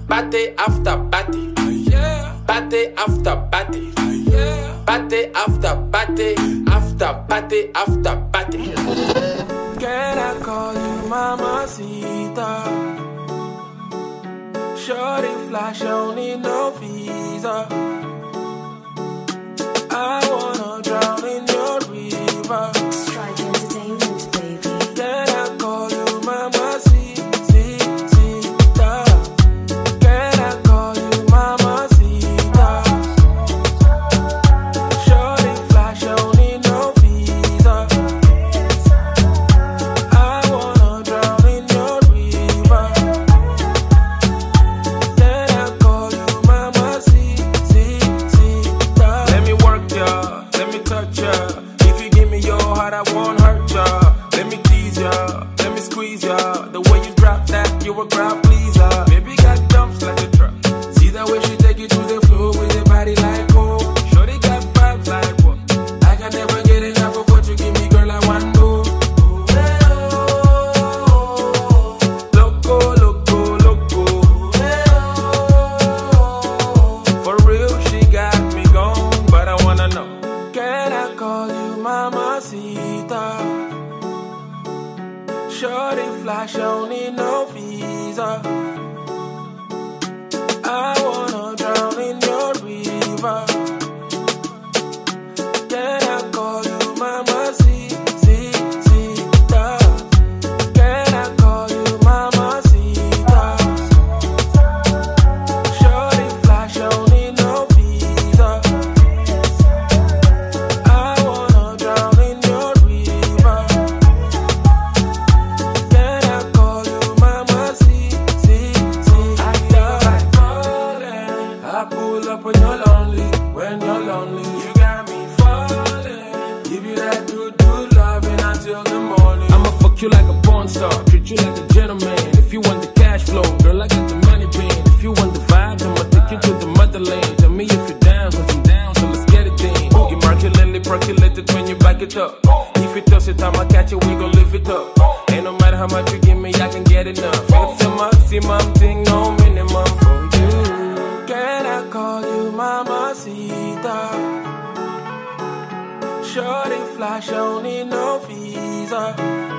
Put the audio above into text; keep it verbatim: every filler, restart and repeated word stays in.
Party after party. Party after party. Party after party. After party after party. Can I call you Mamacita? Shorty flash, don't need no visa. I wanna drown in your river. Strike Entertainment, baby. Can I call you Mamacita? Can I call you Mamacita? Shorty flash, don't need no visa. I wanna drown in your river. Can I call you Mamacita? Let me work ya, let me touch ya. If you give me your heart, I won't hurt ya. Let me tease ya, let me squeeze ya. The way you drop that, you a crowd pleaser. Baby got dumps like a truck. See that way she take you to the floor with your body like oh. Shorty got vibes like what? I can never get enough of what you give me, girl. I want more. Loco, loco, loco. For real, she got me gone, but I wanna know. Can I call you Mamacita? Shorty flash, don't need no visa. I wanna drown in your river. Can I call you Mamacita? Can I call you Mamacita? Shorty flash, don't need no visa. I wanna drown in your river. Can I call you Mamacita? I pull up when you're lonely, when you're lonely. You got me falling. Give you that good, good loving until the morning. I'ma fuck you like a porn star, treat you like a gentleman. If you want the cash flow, girl, I got the money bin. If you want the vibes, I'ma take you to the motherland. Tell me if you're down, cause I'm down, so let's get it then. You marculate, percolate it when you back it up. If you toss it, I'ma catch it, we gon' lift it up. Ain't no matter how much you give me, I can get enough. It's a maximum thing, no minimum for you. Can I call you Mamacita? Shorty flash, don't need no visa.